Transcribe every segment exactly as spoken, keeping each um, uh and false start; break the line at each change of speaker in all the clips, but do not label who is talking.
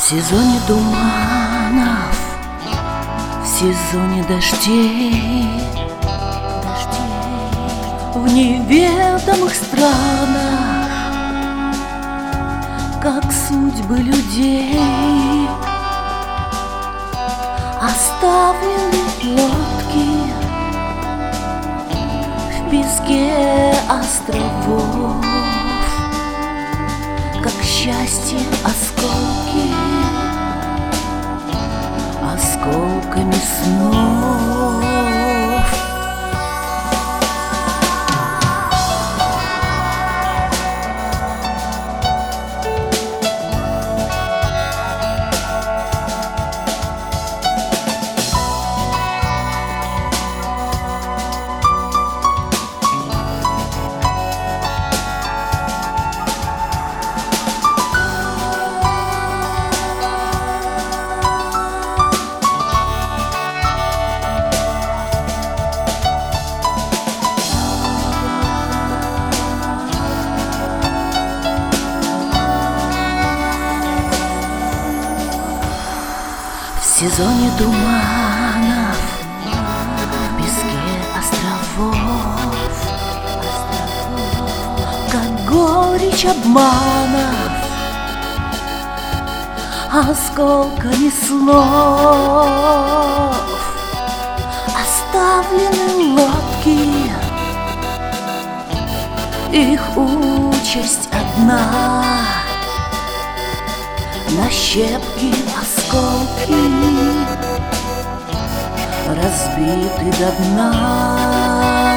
сезоне туманов, в сезоне дождей, в неведомых странах, как судьбы людей, оставлены лодки в песке островов, как счастье осколки, осколками снов. В сезоне туманов, в песке островов, как горечь обманов, осколками снов, оставлены лодки, их участь одна. На щепки осколки разбиты до дна.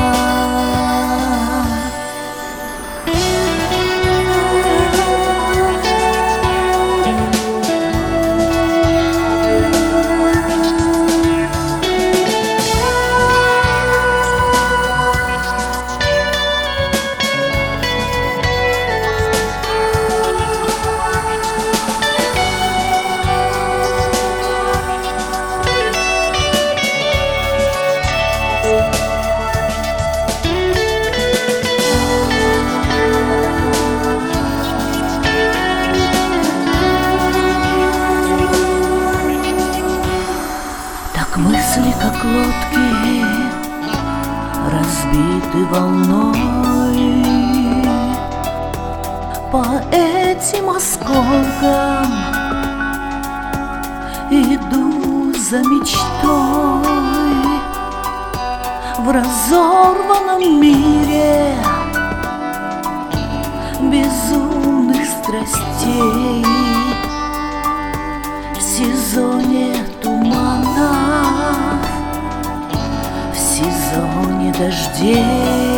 Мысли, как лодки, разбиты волной, по этим осколкам иду за мечтой. В разорванном мире безумных страстей, в сезоне тумана, в сезоне дождей.